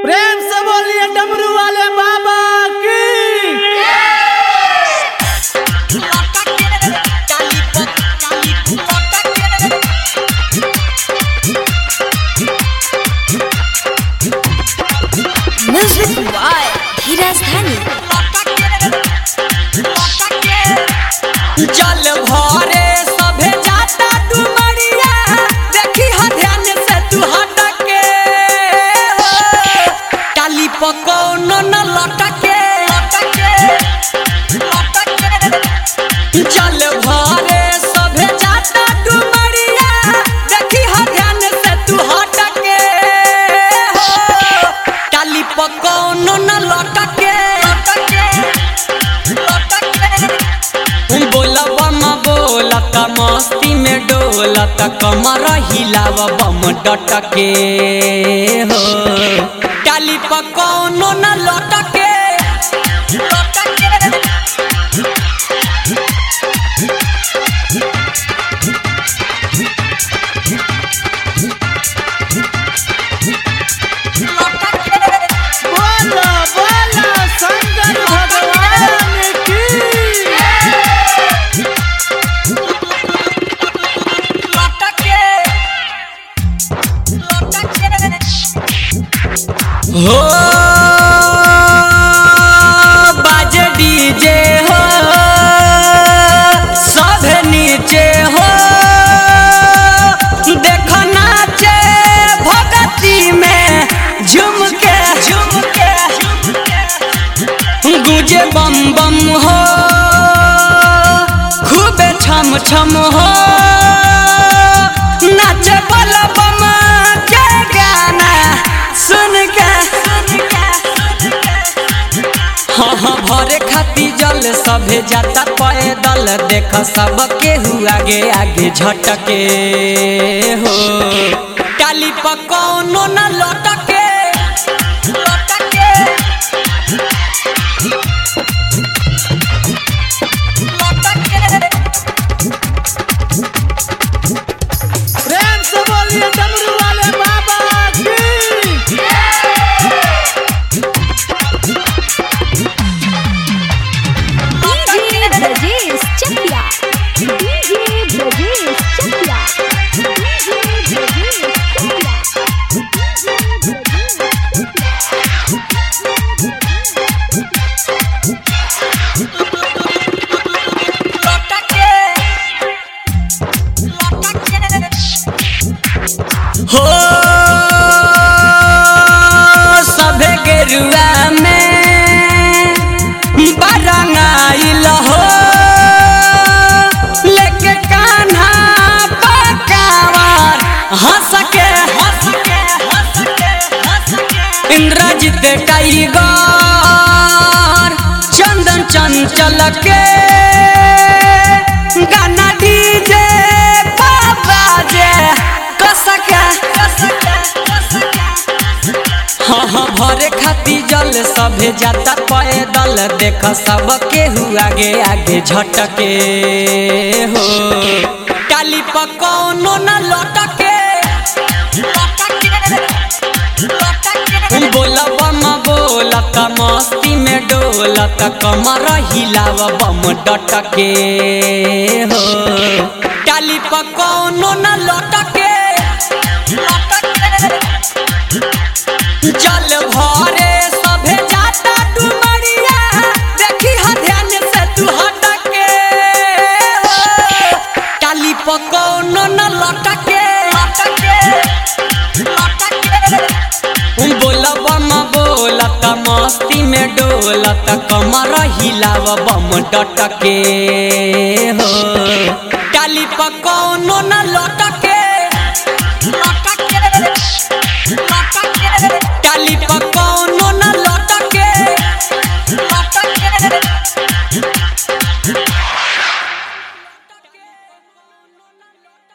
प्रेम से बोलिए डमरू वाले बाबा की। म्यूजिक बाय धीरज धानी। जल भरे सभे जाता डुमरिया, देखी हा ध्यान से तू हटके, टाली पकौन न लटके। जल भरे सभे जाता डुमरिया, देखी हा ध्यान से तू हटके, टाली पकौन न लटके। बोलत मस्ती में डोलत कमर हिलाव बम डटके हो, टाली पकौन न लटके। बोलो बोलो शंकर भगवान की। हो बाजे डीजे हो, सब नीचे हो, देख नाचे भगती में झूम के गुजे बम बम हो, खूबे छम छम हो, नाचे बल बम के गाना सुन के। हाँ हाँ भरे खाती जल सभे जाता पैदल, देख सब केहू आगे आगे झटके हो, टाली पकौन न लटके। प्रेम से बोलिए डमरू वाले बाबा की। DJ Brajesh Chakiya, DJ Brajesh Chakiya, DJ Brajesh Chakiya. हो सभे गेरुआ में बरंगाइल हो, लेके कान्हा पकावर हंस के इंद्रजीत टाइगर चंदन चंचल के गाना डीजे बाबा जे कसके। हाँ हाँ भरे खाती जल सभे जाता पैदल, देख सब केहू आगे आगे झटके हो, टाली पकौन न लटके। बोल बम बोलत मस्ती में डोलत कमर हिलाव बम डटके हो, टाली पकौन न लटके। जल भरे सभे जाता डुमरिया, देखी हा ध्यान से तू हटके, टाली पकौन न लटके। बोल बम बोलत मस्ती में डोलत कमर हिलाव बम डटके हो, टाली पकौन न लटके।